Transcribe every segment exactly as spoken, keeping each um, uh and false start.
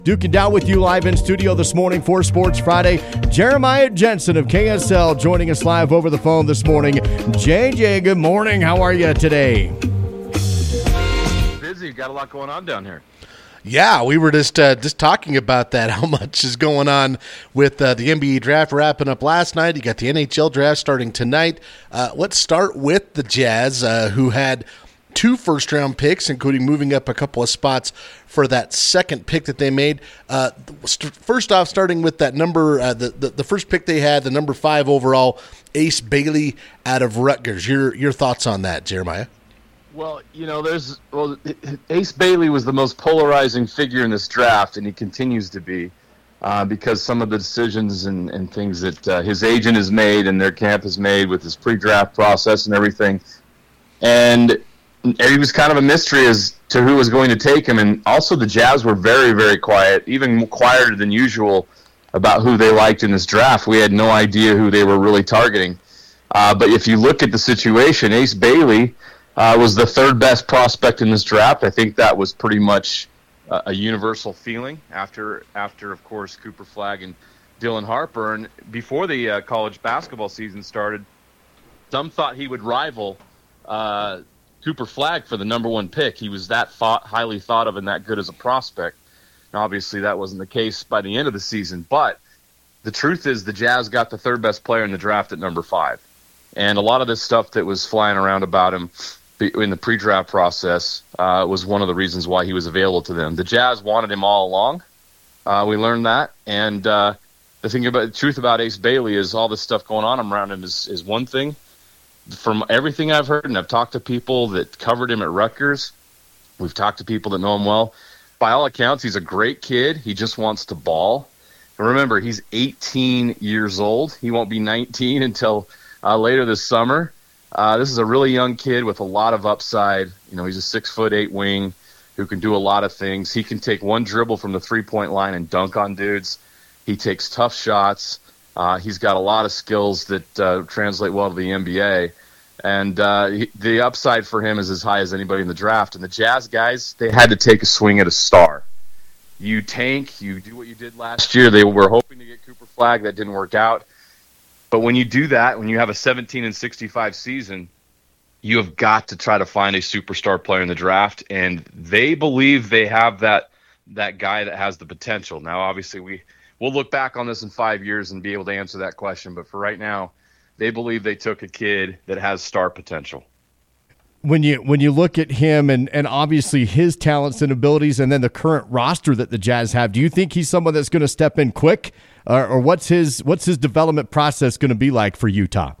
Duke and Dow with you live in studio this morning for Sports Friday. Jeremiah Jensen of K S L joining us live over the phone this morning. J J, good morning. How are you today? Busy. Got a lot going on down here. Yeah, we were just uh, just talking about that, how much is going on with uh, the N B A draft wrapping up last night. You got the N H L draft starting tonight. Uh, let's start with the Jazz, uh, who had two first-round picks, including moving up a couple of spots for that second pick that they made. Uh, st- first off, starting with that number, uh, the, the the first pick they had, the number five overall, Ace Bailey out of Rutgers. Your your thoughts on that, Jeremiah? Well, you know, there's well, Ace Bailey was the most polarizing figure in this draft, and he continues to be uh, because some of the decisions and, and things that uh, his agent has made and their camp has made with his pre-draft process and everything. And he was kind of a mystery as to who was going to take him, and also the Jazz were very, very quiet, even quieter than usual about who they liked in this draft. We had no idea who they were really targeting. Uh, but if you look at the situation, Ace Bailey uh, was the third best prospect in this draft. I think that was pretty much a, a universal feeling after, after of course, Cooper Flagg and Dylan Harper. And before the uh, college basketball season started, some thought he would rival uh, Cooper Flagg for the number one pick. He was that thought, highly thought of and that good as a prospect. And obviously that wasn't the case by the end of the season. But the truth is the Jazz got the third best player in the draft at number five. And a lot of this stuff that was flying around about him in the pre-draft process uh, was one of the reasons why he was available to them. The Jazz wanted him all along. Uh, we learned that. And uh, the thing about the truth about Ace Bailey is all this stuff going on around him is, is one thing. From everything I've heard, and I've talked to people that covered him at Rutgers, we've talked to people that know him well. By all accounts, he's a great kid. He just wants to ball. And remember, he's eighteen years old. He won't be nineteen until uh, later this summer. Uh, this is a really young kid with a lot of upside. You know, he's a six foot eight wing who can do a lot of things. He can take one dribble from the three-point line and dunk on dudes. He takes tough shots. Uh, he's got a lot of skills that uh, translate well to the N B A. And uh, he, the upside for him is as high as anybody in the draft. And the Jazz guys, they had to take a swing at a star. You tank, you do what you did last year. They were hoping to get Cooper Flagg. That didn't work out. But when you do that, when you have a seventeen and sixty-five season, you have got to try to find a superstar player in the draft. And they believe they have that that guy that has the potential. Now, obviously, we – we'll look back on this in five years and be able to answer that question. But for right now, they believe they took a kid that has star potential. When you when you look at him and, and obviously his talents and abilities and then the current roster that the Jazz have, do you think he's someone that's going to step in quick? Or, or what's his what's his development process going to be like for Utah?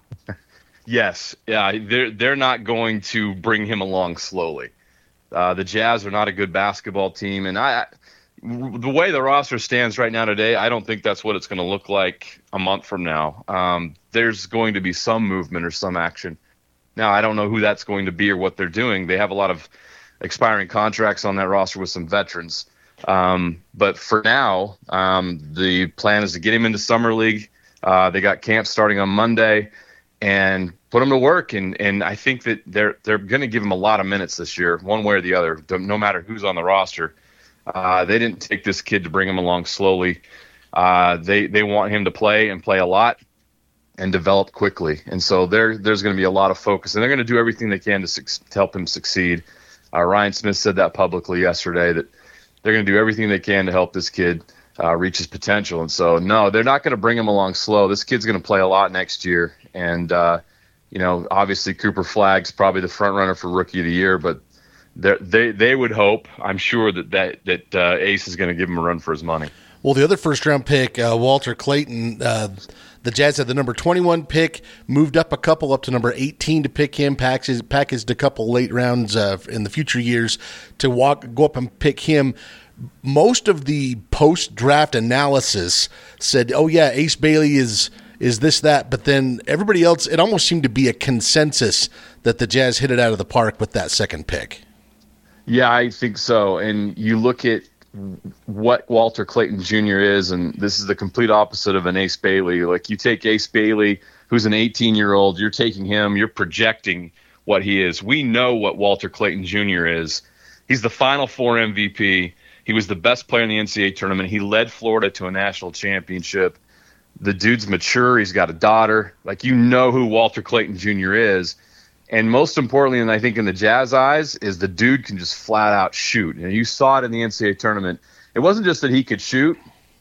Yes. Yeah, they're, they're not going to bring him along slowly. Uh, the Jazz are not a good basketball team. And I – the way the roster stands right now today, I don't think that's what it's going to look like a month from now. Um, there's going to be some movement or some action. Now, I don't know who that's going to be or what they're doing. They have a lot of expiring contracts on that roster with some veterans. Um, but for now, um, the plan is to get him into Summer League. Uh, they got camp starting on Monday and put him to work. And, and I think that they're, they're going to give him a lot of minutes this year, one way or the other, no matter who's on the roster. Uh, they didn't take this kid to bring him along slowly. Uh, they they want him to play and play a lot and develop quickly. And so there there's going to be a lot of focus, and they're going to do everything they can to, su- to help him succeed. Uh, Ryan Smith said that publicly yesterday, that they're going to do everything they can to help this kid uh, reach his potential. And so, no, they're not going to bring him along slow. This kid's going to play a lot next year. And, uh, you know, obviously Cooper Flagg's probably the front runner for Rookie of the Year, but They they would hope, I'm sure, that that, that uh, Ace is going to give him a run for his money. Well, the other first-round pick, uh, Walter Clayton, uh, the Jazz had the number twenty-one pick, moved up a couple up to number eighteen to pick him, packaged, packaged a couple late rounds uh, in the future years to walk go up and pick him. Most of the post-draft analysis said, oh, yeah, Ace Bailey is is this, that, but then everybody else, it almost seemed to be a consensus that the Jazz hit it out of the park with that second pick. Yeah, I think so. And you look at what Walter Clayton Junior is, and this is the complete opposite of an Ace Bailey. Like, you take Ace Bailey, who's an eighteen-year-old, you're taking him, you're projecting what he is. We know what Walter Clayton Junior is. He's the Final Four M V P. He was the best player in the N C double A tournament. He led Florida to a national championship. The dude's mature. He's got a daughter. Like, you know who Walter Clayton Junior is. And most importantly, and I think in the Jazz eyes, is the dude can just flat out shoot. And you saw it in the N C double A tournament. It wasn't just that he could shoot.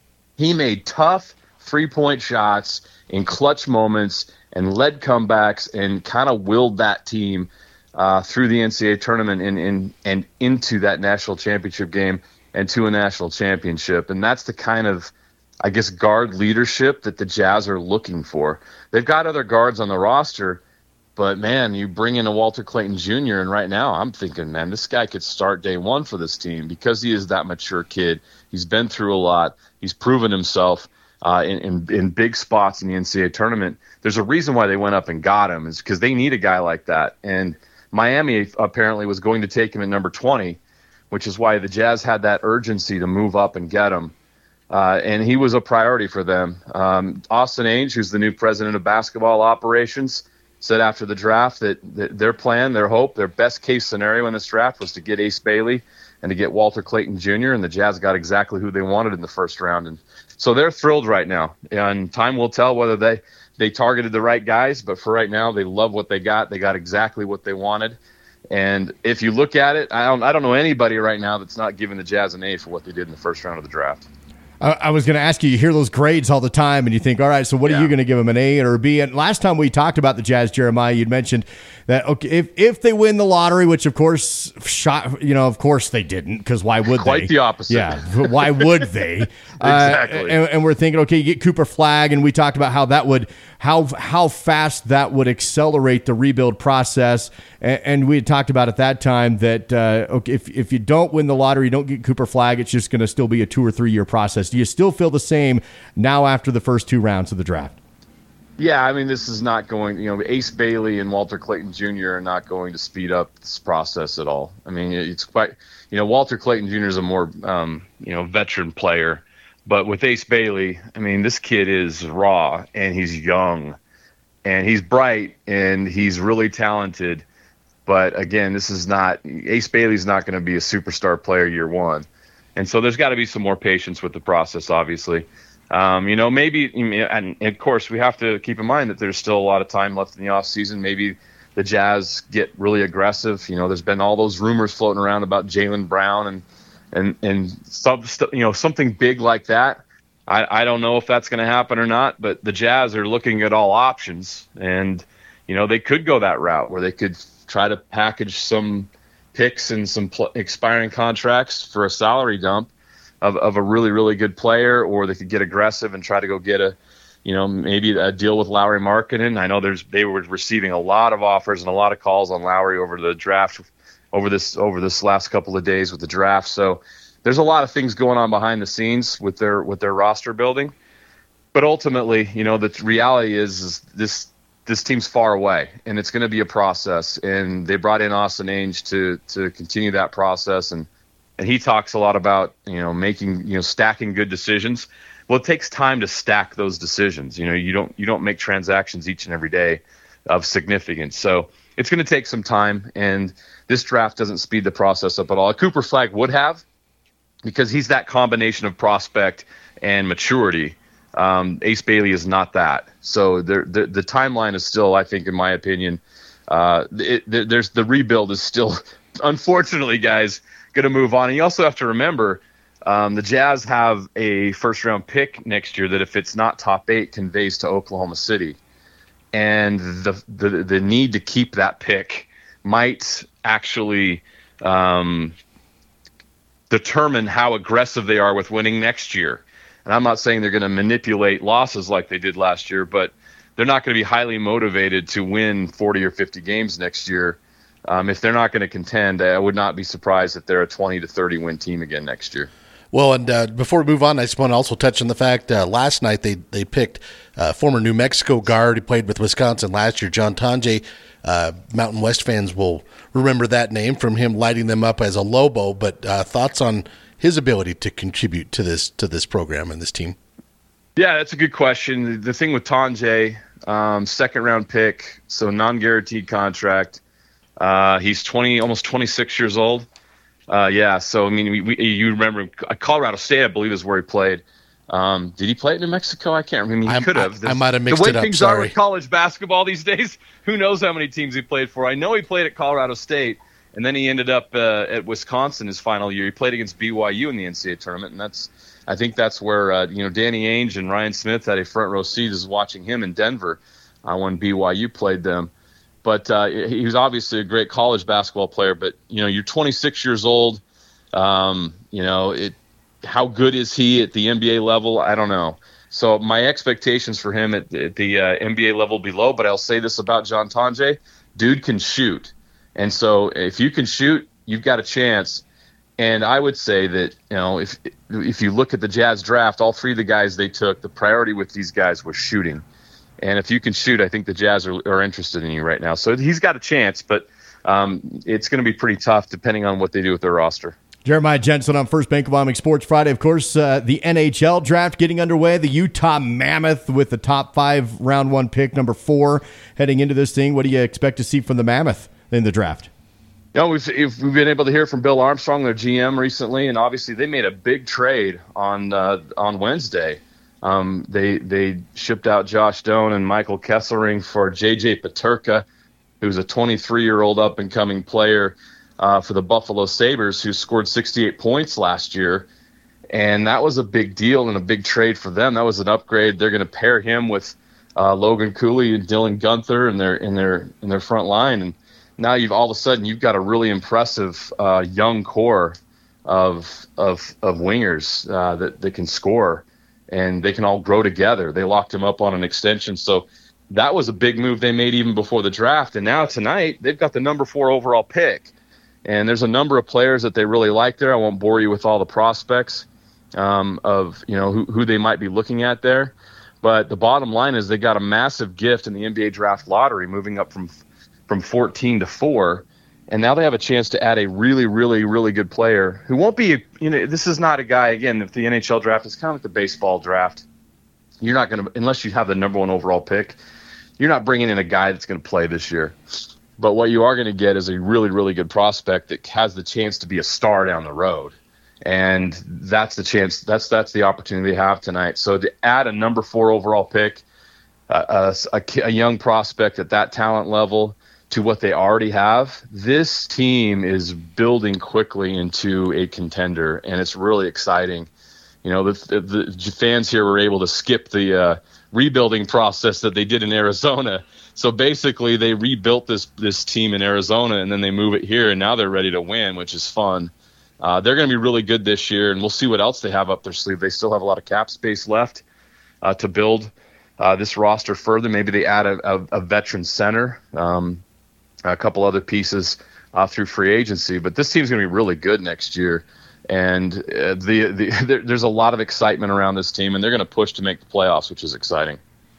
He made tough three-point shots in clutch moments and led comebacks and kind of willed that team uh, through the N C double A tournament and, and, and into that national championship game and to a national championship. And that's the kind of, I guess, guard leadership that the Jazz are looking for. They've got other guards on the roster, but, man, you bring in a Walter Clayton Junior, and right now I'm thinking, man, this guy could start day one for this team because he is that mature kid. He's been through a lot. He's proven himself uh, in, in, in big spots in the N C double A tournament. There's a reason why they went up and got him, is because they need a guy like that. And Miami apparently was going to take him at number twenty, which is why the Jazz had that urgency to move up and get him. Uh, and he was a priority for them. Um, Austin Ainge, who's the new president of basketball operations, said after the draft that, that their plan, their hope, their best case scenario in this draft was to get Ace Bailey and to get Walter Clayton Junior, and the Jazz got exactly who they wanted in the first round. And so they're thrilled right now. And time will tell whether they, they targeted the right guys, but for right now, they love what they got. They got exactly what they wanted. And if you look at it, I don't, I don't know anybody right now that's not giving the Jazz an A for what they did in the first round of the draft. I was going to ask you, you hear those grades all the time and you think, all right, so what yeah. are you going to give them, an A or a B? And last time we talked about the Jazz, Jeremiah, you'd mentioned that, okay, if, if they win the lottery, which of course, shot, you know, of course they didn't, because why would Quite they? Quite the opposite. Yeah, why would they? Exactly. Uh, and, and we're thinking, okay, you get Cooper Flagg, and we talked about how that would, how how fast that would accelerate the rebuild process. And, and we had talked about at that time that, uh, okay, if, if you don't win the lottery, you don't get Cooper Flagg, it's just going to still be a two or three year process. Do you still feel the same now after the first two rounds of the draft? Yeah, I mean, this is not going, you know, Ace Bailey and Walter Clayton Junior are not going to speed up this process at all. I mean, it's quite, you know, Walter Clayton Junior is a more, um, you know, veteran player. But with Ace Bailey, I mean, this kid is raw and he's young and he's bright and he's really talented. But again, this is not, Ace Bailey's not going to be a superstar player year one. And so there's got to be some more patience with the process, obviously. Um, you know, maybe, and of course, we have to keep in mind that there's still a lot of time left in the offseason. Maybe the Jazz get really aggressive. You know, there's been all those rumors floating around about Jaylen Brown and and and some, you know, something big like that. I, I don't know if that's going to happen or not, but the Jazz are looking at all options, and you know, they could go that route where they could try to package some picks and some pl- expiring contracts for a salary dump of, of a really, really good player, or they could get aggressive and try to go get a, you know, maybe a deal with Lauri Markkanen. I know there's they were receiving a lot of offers and a lot of calls on Lauri over the draft, over this over this last couple of days with the draft. So there's a lot of things going on behind the scenes with their with their roster building. But ultimately, you know, the reality is, is this this team's far away, and it's going to be a process. And they brought in Austin Ainge to to continue that process, and and he talks a lot about, you know, making, you know, stacking good decisions. Well, it takes time to stack those decisions. You know, you don't you don't make transactions each and every day of significance. So it's going to take some time, and this draft doesn't speed the process up at all. Cooper Flagg would have, because he's that combination of prospect and maturity. Um, Ace Bailey is not that. So the, the the timeline is still, I think, in my opinion, uh, it, there's the rebuild is still, unfortunately, guys, going to move on. And you also have to remember, um, the Jazz have a first round pick next year that, if it's not top eight, conveys to Oklahoma City, and the the the need to keep that pick might actually um, determine how aggressive they are with winning next year. And I'm not saying they're going to manipulate losses like they did last year, but they're not going to be highly motivated to win forty or fifty games next year. Um, if they're not going to contend, I would not be surprised if they're a twenty to thirty win team again next year. Well, and uh, before we move on, I just want to also touch on the fact uh, last night they they picked uh, former New Mexico guard who played with Wisconsin last year, John Tonje. Uh, Mountain West fans will remember that name from him lighting them up as a Lobo. But uh, thoughts on his ability to contribute to this to this program and this team? Yeah, that's a good question. The thing with Tonje, um, second round pick, so non-guaranteed contract. Uh, he's twenty, almost twenty-six years old. Uh, yeah, so I mean, we, we, you remember Colorado State, I believe, is where he played. Um, did he play at New Mexico? I can't remember. I mean, he could have. I, I might have mixed it up. The way things sorry. are with college basketball these days, who knows how many teams he played for? I know he played at Colorado State, and then he ended up uh, at Wisconsin his final year. He played against B Y U in the N C double A tournament, and that's I think that's where uh, you know Danny Ainge and Ryan Smith had a front row seat as watching him in Denver uh, when B Y U played them. But uh, he was obviously a great college basketball player. But you know, you're twenty-six years old. Um, you know, it. How good is he at the N B A level? I don't know. So my expectations for him at, at the uh, N B A level below, but I'll say this about John Tonje, dude can shoot. And so if you can shoot, you've got a chance. And I would say that, you know, if if you look at the Jazz draft, all three of the guys they took, the priority with these guys was shooting. And if you can shoot, I think the Jazz are, are interested in you right now. So he's got a chance, but um, it's going to be pretty tough depending on what they do with their roster. Jeremiah Jensen on First Bank of Wyoming Sports Friday. Of course, uh, the N H L draft getting underway. The Utah Mammoth with the top five round one pick, number four, heading into this thing. What do you expect to see from the Mammoth in the draft? You know, we've, we've been able to hear from Bill Armstrong, their G M, recently, and obviously they made a big trade on uh, on Wednesday. Um, they they shipped out Josh Doan and Michael Kesselring for J J Peterka, who's a twenty-three-year-old up-and-coming player Uh, for the Buffalo Sabres, who scored sixty-eight points last year. And that was a big deal and a big trade for them. That was an upgrade. They're going to pair him with uh, Logan Cooley and Dylan Gunther in their in their in their front line. And now you've all of a sudden you've got a really impressive uh, young core of of of wingers uh, that, that can score, and they can all grow together. They locked him up on an extension. So that was a big move they made even before the draft. And now tonight they've got the number four overall pick. And there's a number of players that they really like there. I won't bore you with all the prospects um, of you know who, who they might be looking at there. But the bottom line is they got a massive gift in the N B A draft lottery, moving up from from fourteen to four. And now they have a chance to add a really, really, really good player who won't be, you know, this is not a guy, again, if the N H L draft is kind of like the baseball draft, you're not going to, unless you have the number one overall pick, you're not bringing in a guy that's going to play this year. But what you are going to get is a really, really good prospect that has the chance to be a star down the road. And that's the chance, that's that's the opportunity they have tonight. So to add a number four overall pick, uh, a, a young prospect at that talent level to what they already have, this team is building quickly into a contender, and it's really exciting. You know, the, the, the fans here were able to skip the uh, rebuilding process that they did in Arizona. So basically, they rebuilt this this team in Arizona, and then they move it here, and now they're ready to win, which is fun. Uh, they're going to be really good this year, and we'll see what else they have up their sleeve. They still have a lot of cap space left uh, to build uh, this roster further. Maybe they add a, a, a veteran center, um, a couple other pieces uh, through free agency. But this team's going to be really good next year. And uh, the, the there, there's a lot of excitement around this team, and they're going to push to make the playoffs, which is exciting.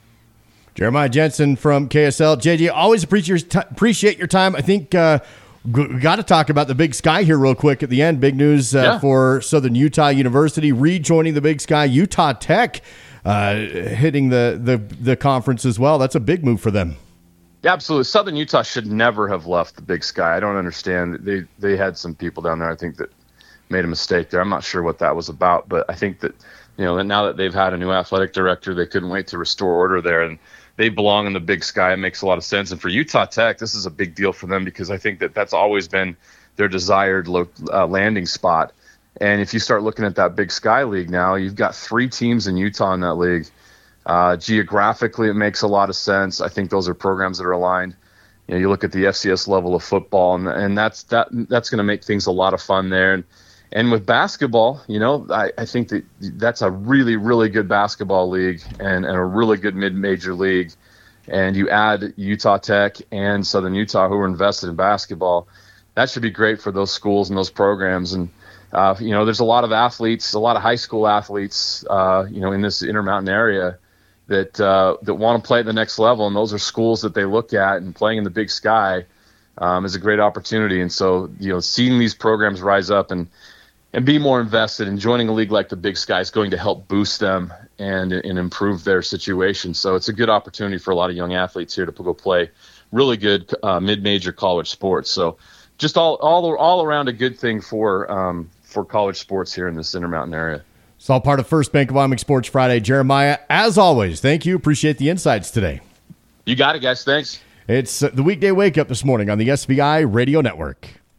Jeremiah Jensen from K S L. J J, always appreciate your, t- appreciate your time. I think uh, we got to talk about the Big Sky here real quick at the end. Big news uh, yeah. for Southern Utah University rejoining the Big Sky. Utah Tech uh, hitting the, the, the conference as well. That's a big move for them. Yeah, absolutely. Southern Utah should never have left the Big Sky. I don't understand. They they had some people down there, I think, that made a mistake there. I'm not sure what that was about, but I think that, you know, that now that they've had a new athletic director, they couldn't wait to restore order there, and they belong in the Big Sky. It makes a lot of sense. And for Utah Tech, this is a big deal for them because I think that that's always been their desired lo- uh, landing spot. And if you start looking at that Big Sky League now, you've got three teams in Utah in that league. Uh, geographically, it makes a lot of sense. I think those are programs that are aligned. You know, you look at the F C S level of football, and, and that's that that's going to make things a lot of fun there. And, and with basketball, you know, I, I think that that's a really, really good basketball league and, and a really good mid-major league. And you add Utah Tech and Southern Utah, who are invested in basketball. That should be great for those schools and those programs. And, uh, you know, there's a lot of athletes, a lot of high school athletes, uh, you know, in this Intermountain area that uh, that want to play at the next level. And those are schools that they look at, and playing in the Big Sky um, is a great opportunity. And so, you know, seeing these programs rise up and, and be more invested in joining a league like the Big Sky is going to help boost them and, and improve their situation. So it's a good opportunity for a lot of young athletes here to go play really good uh, mid-major college sports. So just all all all around a good thing for um, for college sports here in the Intermountain area. It's all part of First Bank of Wyoming Sports Friday. Jeremiah, as always, thank you. Appreciate the insights today. You got it, guys. Thanks. It's the weekday wake up this morning on the S V I Radio Network.